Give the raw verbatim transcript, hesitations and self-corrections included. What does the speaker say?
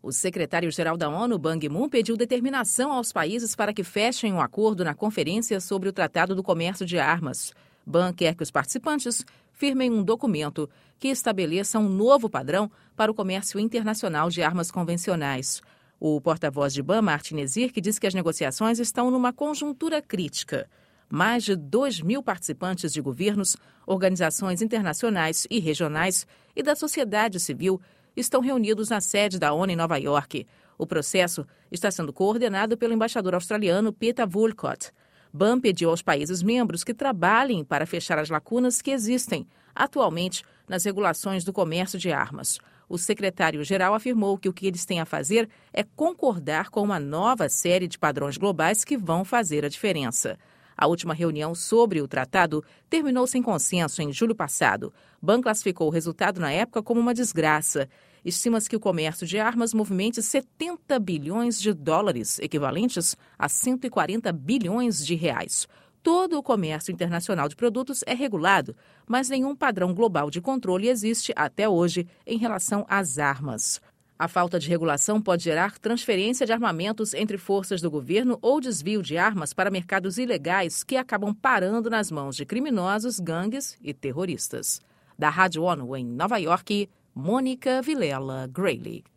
O secretário-geral da ONU, Ban Ki-moon, pediu determinação aos países para que fechem um acordo na Conferência sobre o Tratado do Comércio de Armas. Ban quer que os participantes firmem um documento que estabeleça um novo padrão para o comércio internacional de armas convencionais. O porta-voz de Ban, Martin Nezir, diz que as negociações estão numa conjuntura crítica. Mais de dois mil participantes de governos, organizações internacionais e regionais e da sociedade civil estão reunidos na sede da ONU em Nova York. O processo está sendo coordenado pelo embaixador australiano Peter Woolcott. Ban pediu aos países membros que trabalhem para fechar as lacunas que existem atualmente nas regulações do comércio de armas. O secretário-geral afirmou que o que eles têm a fazer é concordar com uma nova série de padrões globais que vão fazer a diferença. A última reunião sobre o tratado terminou sem consenso em julho passado. Ban classificou o resultado na época como uma desgraça. Estima-se que o comércio de armas movimente setenta bilhões de dólares, equivalentes a cento e quarenta bilhões de reais. Todo o comércio internacional de produtos é regulado, mas nenhum padrão global de controle existe até hoje em relação às armas. A falta de regulação pode gerar transferência de armamentos entre forças do governo ou desvio de armas para mercados ilegais que acabam parando nas mãos de criminosos, gangues e terroristas. Da Rádio ONU em Nova York, Mônica Vilela Grayley.